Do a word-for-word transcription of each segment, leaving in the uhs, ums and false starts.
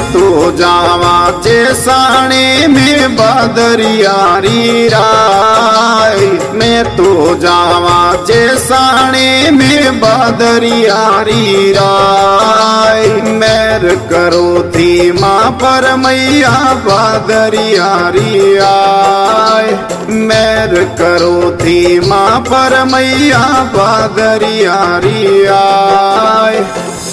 तो जावा जेसाने में बादरियारी राय। मैं तो जावा जेसाने में बादरियारी राय। मैर करो थी माँ पर मैया बादरियारी आय। मैर करो थी माँ पर मैया बादरियारी आय।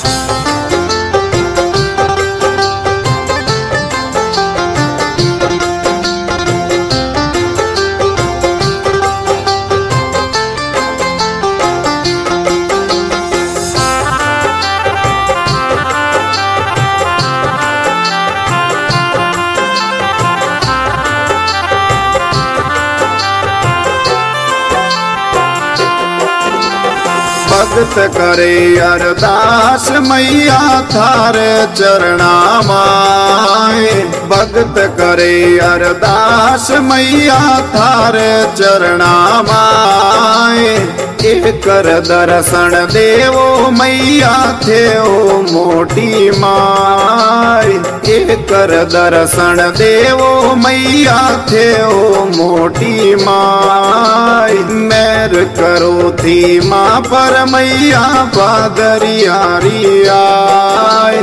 भगत करे अरदास मैया थारे चरणा माए। भगत करे अरदास मैया थारे चरणा माए। एकर दर्शन देवो मैया थे ओ मोटी माय। एकर दर्शन देवो मैया थे ओ मोटी माय। मैर करो थी माँ पर मैया बादरियारी आय।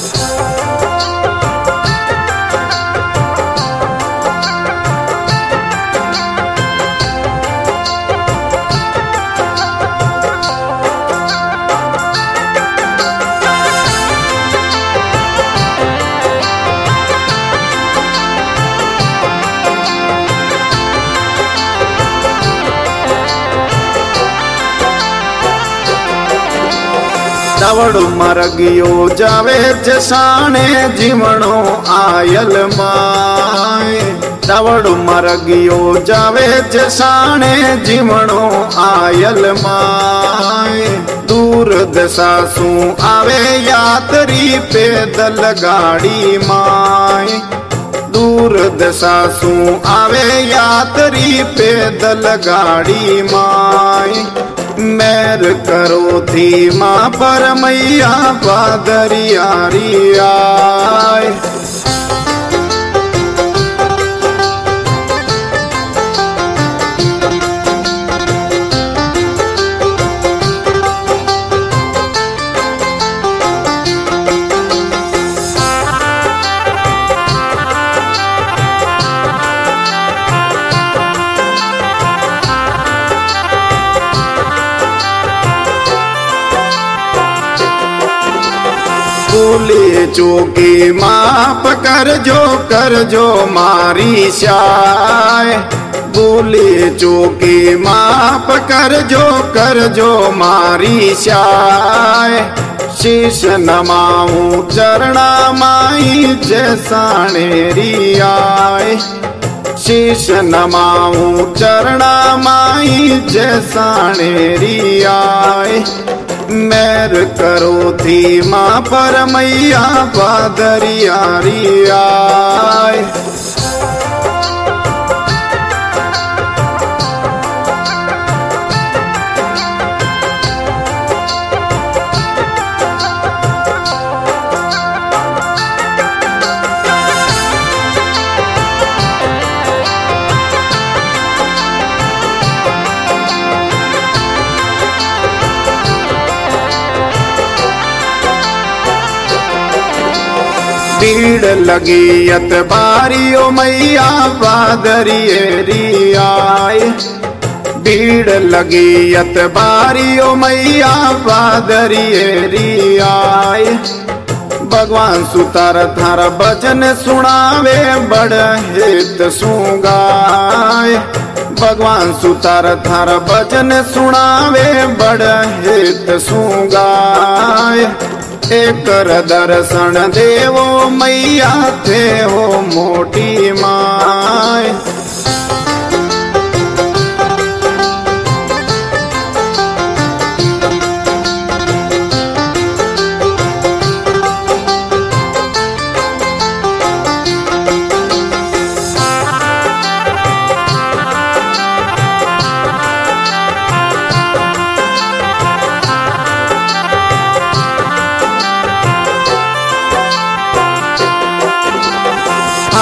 दवड़ मरगियो जावे जसाने जीवणो आयल माए। दवड़ मरगियो जावे जसाने जीवणो आयल माए। दूर दशा सू आवे यात्री पैदल गाड़ी माए। दूर दशा सू आवे यात्री पैदल गाड़ी माए। मैर करो थी माँ पर मैया बादरियारी आय। भूले चूकी माफ कर जो कर जो मारी शाय। भूले चूकी माफ कर जो कर जो मारी शाय। शीश नमाऊं चरणा माई जैसाणेरी आय। शीश नमाऊं चरणा माई जैसाणेरी आय। मैर करो थी माँ पर मैया बादरियारी आय। भीड़ लगी अत बारियो मैया बादरियरी आय। भीड़ लगी अत बारियो मैया बादरियरी आय। भगवान सुतार थारा भजन सुनावे बड़ हित सुगाय। भगवान सुतार थारा भजन सुनावे बड़ हित सुगाय। एकर दर्शन देवो मैया थे हो मोटी माय।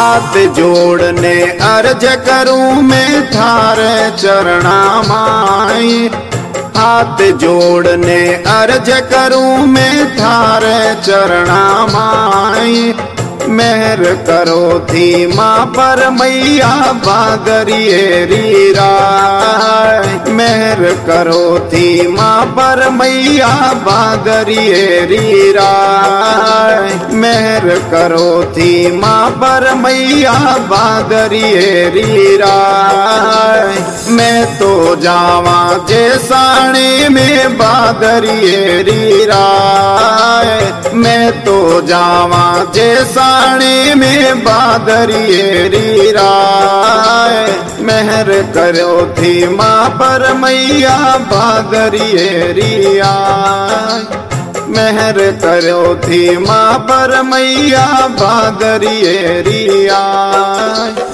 हाथ जोड़ने अर्ज करूं मैं थारे चरणा माई, हाथ जोड़ने अर्ज करूं मैं थारे चरणा माई। मेहर करो थी माँ पर मैया बादरिये री राय, मेहर करो थी माँ पर मैया बादरिये री राय, मेहर करो थी माँ पर मैया बादरिये री राय। मैं तो जावा जे साणी में बादरिये री राय, मैं तो जावा जे साणी में बादरिये री राय। मेहर करो थी माँ पर मैया बादरिये री आय, मेहर करो थी माँ पर मैया बादरिये री आय।